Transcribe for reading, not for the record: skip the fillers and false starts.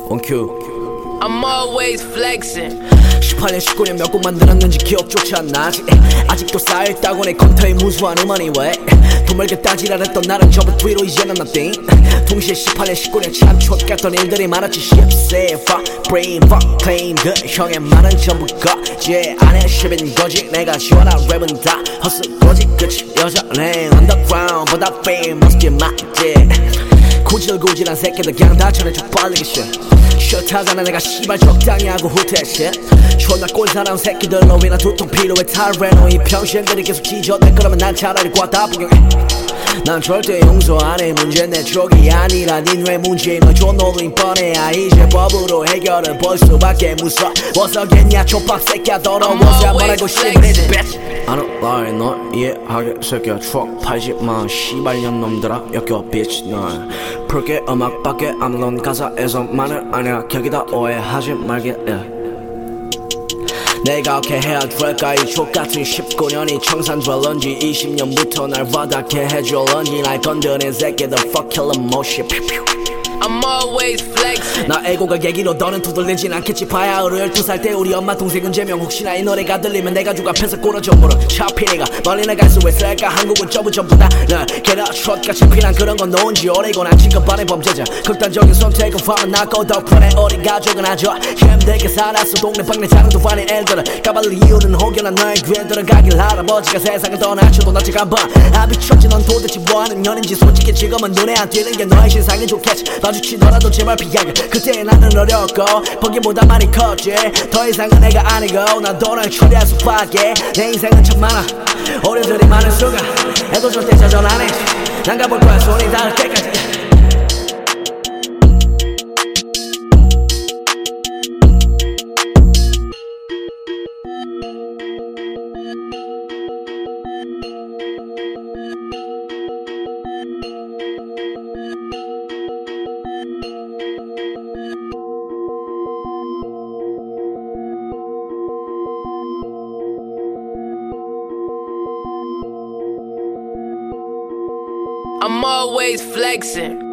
원큐. I'm always flexing. 18년 19년 몇 곡 만들었는지 기억조차 안 나지. 아직도 쌓여있다고 내 컴퓨터에 무수한 음원이 왜 도말게 따지랄했던 나는 저번 뒤로 이제는 nothing. 동시에 18년 19년 참 촌같던 일들이 많았지. Shit, fuck, brain, fuck, claim 그 형의 말은 전부 거지. 안에 10인 거지. 내가 시원한 랩은 다 헛슬 거지. 끝이 여전해 underground 보다 famous 게 맞지. 고질고질한 새끼들 그냥 다 전해줘 빨리게 shit. 셔타잖아 내가 씨발 적당히 하고 후퇴 shit. 존나 꼴사나운 새끼들로 인한 두통 필요해 탈레노. 이 병신들이 계속 기저대 그러면 난 차라리 과다 복용해. 난 절대 용서 안 해. 문제는 내 쪽이 아니라 니 뇌 문제인 너 존노린 뻔해. 이제 법으로 해결을 볼 수밖에 무서워서겠냐 족밥 새끼야 더러워서 말하고 씨발이지 bitch. I don't lie 너 이해하게 새끼야 추억 팔지마 씨발년 놈들아 역겨 bitch. 널 풀게 음악밖에 안 넣은 가사에서만을 아냐 격이다 오해하지 말게 yeah. 내가 어떻게 해야 될까 이 족같은 19년이 청산될런지 20년부터 날 와닿게 해줄런지 날 건드린 새끼들 fuck kill em all shit. I'm always flexing. 나 애고가 얘기로 너는 두들리진 않겠지. 바야 어려 12살 때 우리 엄마 동생은 제명. 혹시나 이 노래가 들리면 내가 쭉 앞에서 꼬러져 물어 차피니가 멀리 나갈 수 있을까. 한국은 전부 다 널 get out shot같이 피난 그런 건 놓은지 오래고 난 취급반의 범죄자. 극단적인 선택은 화면 나고 덕분에 우리 가족은 아주 힘들게 살았어. 동네 방네 자랑도 아닌 애들은 까발릴 이유는 혹여나 너의 귀에 들어가길 할아버지가 세상을 떠나쳐도 나 지금 봐. 아 미쳤지 넌 도대체 뭐하는 년인지. 솔직히 지금은 눈에 안 띄는 게 너의 신상이 좋겠지. 마주치더라도 제발 피하게. 그때 나는 어렸고 보기보다 많이 컸지. 더 이상은 내가 아니고 나도 널 처리할 수밖에. 내 인생은 참 많아 어른들이 많은 순간 애도 절대 좌절 안 했지. 난 가볼 거야 손이 닿을 때까지. I'm always flexing.